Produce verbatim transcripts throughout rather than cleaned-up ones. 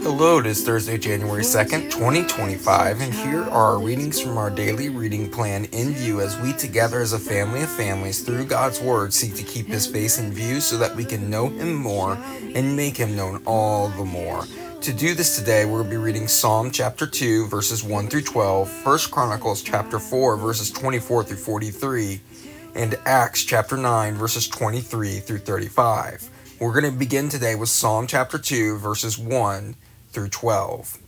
Hello, it is Thursday, January second, twenty twenty-five, and here are our readings from our daily reading plan in view as we together as a family of families through God's Word seek to keep His face in view so that we can know Him more and make Him known all the more. To do this today, we'll be reading Psalm chapter two, verses one through twelve, First Chronicles chapter four, verses twenty-four through forty-three, and Acts chapter nine, verses twenty-three through thirty-five. We're going to begin today with Psalm chapter two, verses one through twelve.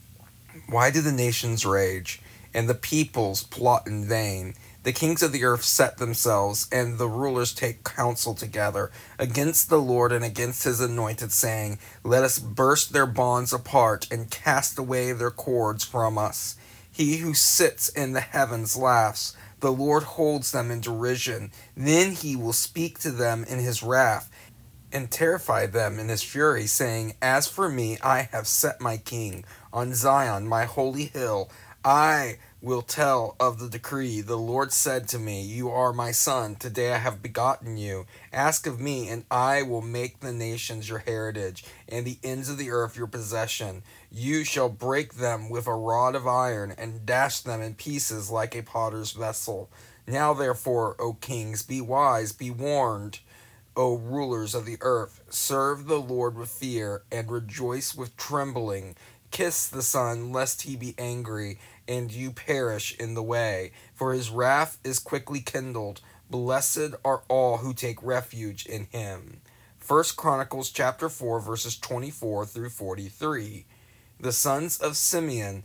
Why do the nations rage, and the peoples plot in vain? The kings of the earth set themselves, and the rulers take counsel together against the Lord and against his anointed, saying, Let us burst their bonds apart, and cast away their cords from us. He who sits in the heavens laughs. The Lord holds them in derision. Then he will speak to them in his wrath, and terrify them in his fury, saying, As for me, I have set my king on Zion, my holy hill. I will tell of the decree. The Lord said to me, You are my son. Today I have begotten you. Ask of me, and I will make the nations your heritage, and the ends of the earth your possession. You shall break them with a rod of iron, and dash them in pieces like a potter's vessel. Now therefore, O kings, be wise, be warned. O rulers of the earth, serve the Lord with fear, and rejoice with trembling. Kiss the Son, lest he be angry, and you perish in the way, for his wrath is quickly kindled. Blessed are all who take refuge in him. First Chronicles chapter four, verses twenty-four through forty-three. The sons of Simeon,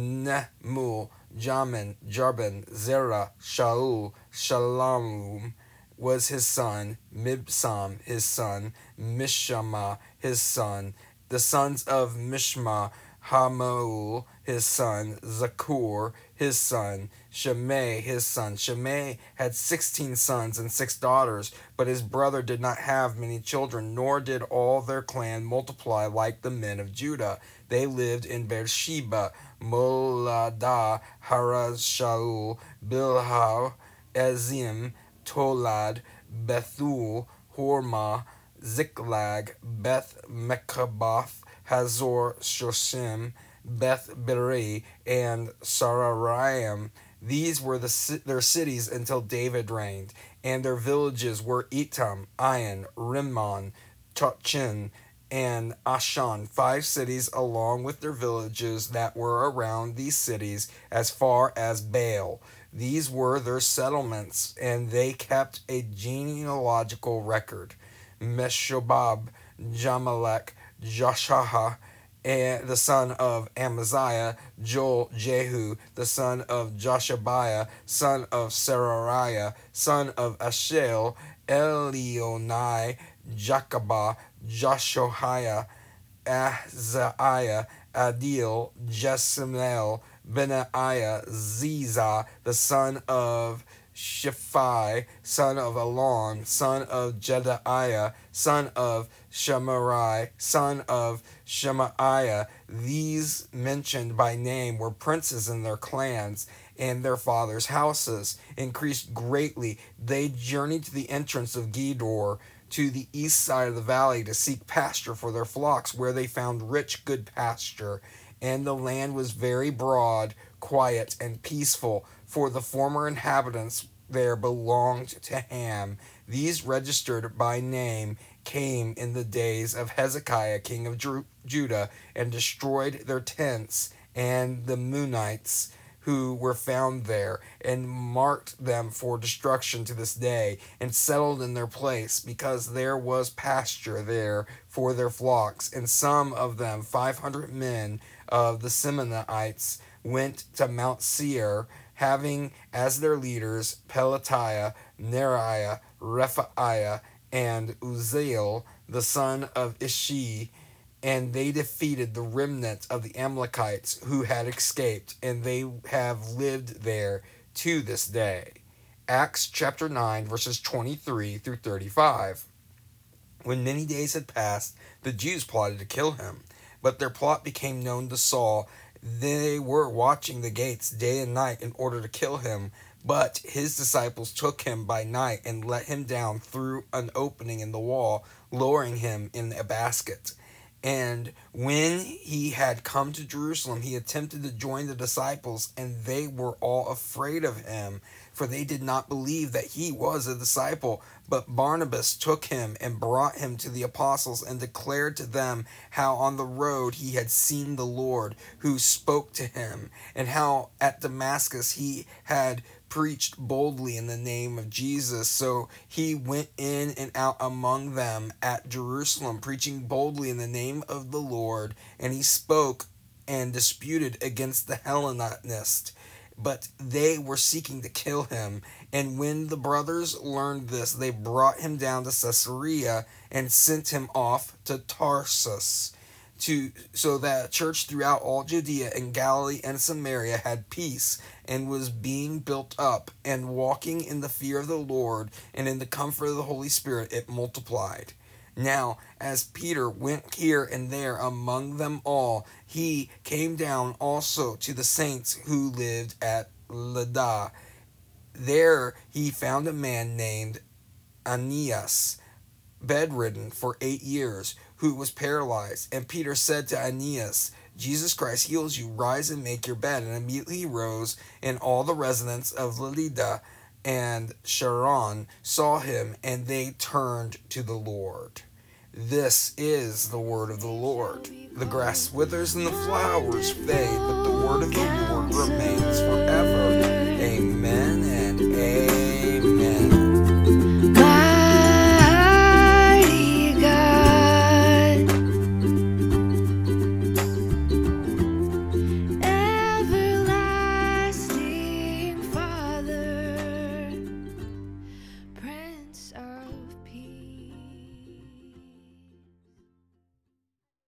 Nehmu, Jamin, Jarbin, Zerah, Shaul, Shalom, was his son, Mibsam his son, Mishama his son, the sons of Mishma, Hamuel his son, Zakur his son, Shimei his son. Shimei had sixteen sons and six daughters, but his brother did not have many children, nor did all their clan multiply like the men of Judah. They lived in Beersheba, Moladah, Haraz Shaul, Bilhah, Ezim, Tolad, Bethul, Hormah, Ziklag, Beth Mekaboth, Hazor Shoshim, Beth Beri, and Sararaim. These were the, their cities until David reigned, and their villages were Etam, Ain, Rimmon, Tochin, and Ashan, five cities along with their villages that were around these cities as far as Baal. These were their settlements, and they kept a genealogical record. Meshobab, Jamalek, Joshaha, and the son of Amaziah, Joel, Jehu, the son of Joshabiah, son of Serariah, son of Ashel, Elionai, Jacobah, Joshohiah, Azariah, Adil, Jessamel, Benaiah, Ziza, the son of Shiphi, son of Elon, son of Jedaiah, son of Shemarai, son of Shemaiah. These mentioned by name were princes in their clans, and their fathers' houses increased greatly. They journeyed to the entrance of Gedor, to the east side of the valley, to seek pasture for their flocks, where they found rich, good pasture. And the land was very broad, quiet, and peaceful, for the former inhabitants there belonged to Ham. These, registered by name, came in the days of Hezekiah, king of Judah, and destroyed their tents and the Munites who were found there, and marked them for destruction to this day, and settled in their place, because there was pasture there for their flocks. And some of them, five hundred men of the Simeonites, went to Mount Seir, having as their leaders Pelatiah, Neriah, Rephaiah, and Uzziel, the son of Ishi. And they defeated the remnant of the Amalekites who had escaped, and they have lived there to this day. Acts chapter nine, verses twenty-three through thirty-five. When many days had passed, the Jews plotted to kill him, but their plot became known to Saul. They were watching the gates day and night in order to kill him, but his disciples took him by night and let him down through an opening in the wall, lowering him in a basket. And when he had come to Jerusalem, he attempted to join the disciples, and they were all afraid of him, for they did not believe that he was a disciple. But Barnabas took him and brought him to the apostles, and declared to them how on the road he had seen the Lord, who spoke to him, and how at Damascus he had preached boldly in the name of Jesus. So he went in and out among them at Jerusalem, preaching boldly in the name of the Lord, and he spoke and disputed against the Hellenists. But they were seeking to kill him. And when the brothers learned this, they brought him down to Caesarea and sent him off to Tarsus. To, so that church throughout all Judea and Galilee and Samaria had peace, and was being built up, and walking in the fear of the Lord and in the comfort of the Holy Spirit, it multiplied. Now, as Peter went here and there among them all, he came down also to the saints who lived at Lydda. There he found a man named Aeneas, bedridden for eight years, who was paralyzed. And Peter said to Aeneas, Jesus Christ heals you, rise and make your bed. And immediately he rose, and all the residents of Lydda and Sharon saw him, and they turned to the Lord. This is the word of the Lord. The grass withers and the flowers fade, but the word of the Lord remains forever. Amen.